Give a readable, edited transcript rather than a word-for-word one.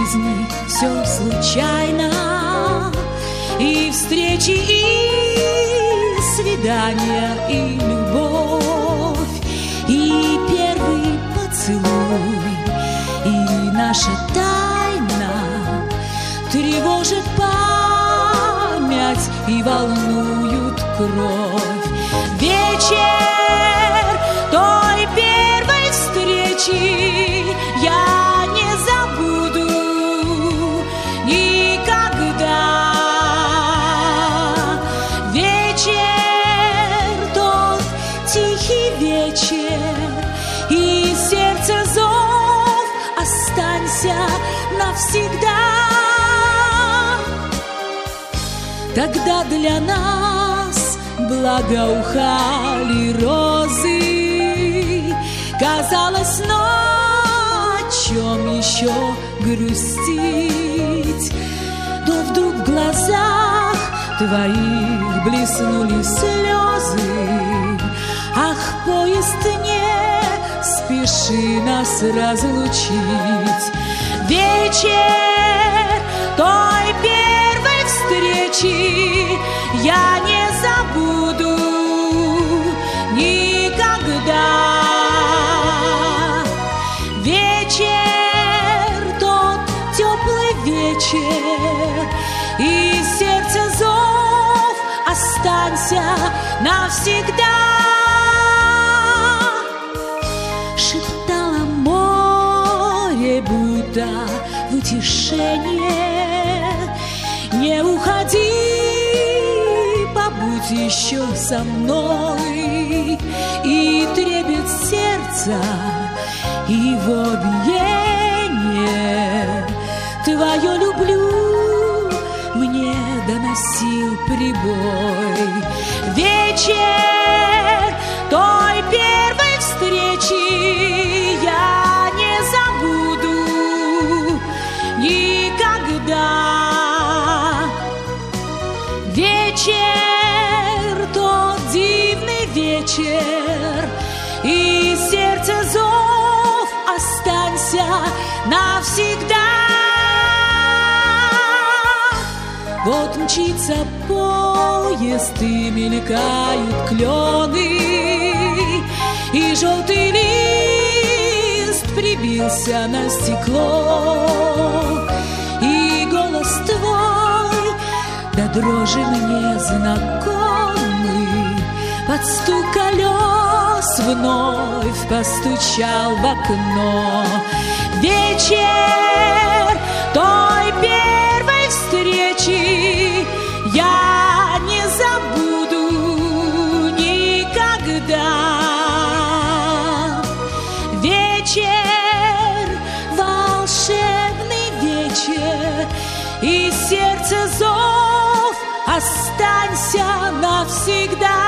жизни все случайно, и встречи, и свидания, и любовь, и первый поцелуй, и наша тайна тревожит память и волнуют кровь. Вечер той первой встречи я не забуду никогда. Вечер тот тихий вечер, и сердце зов: останься навсегда. Тогда для нас благоухали розы, казалось, но о чем еще грустить? Но вдруг в глазах твоих блеснули слезы. Ах, поезд, не спеши нас разлучить. Вечер той первой встречи я не забуду никогда. Вечер тот теплый вечер, и сердце зов: останься навсегда. Шептало море, будто в утешение: не уходи, побудь еще со мной. И трепет сердца его биение твое люблю мне доносил прибой. Вечер той первой встречи я не забуду никогда. Вечер тот дивный вечер, и сердце зов: останься навсегда. Вот мчится поезд, и мелькают клены, и желтый лист прибился на стекло, и голос твой до дрожи мне знакомый, под стук колес вновь постучал в окно. Вечер той первой встречи я не забуду никогда. Вечер, волшебный вечер, и сердце зов: останься навсегда.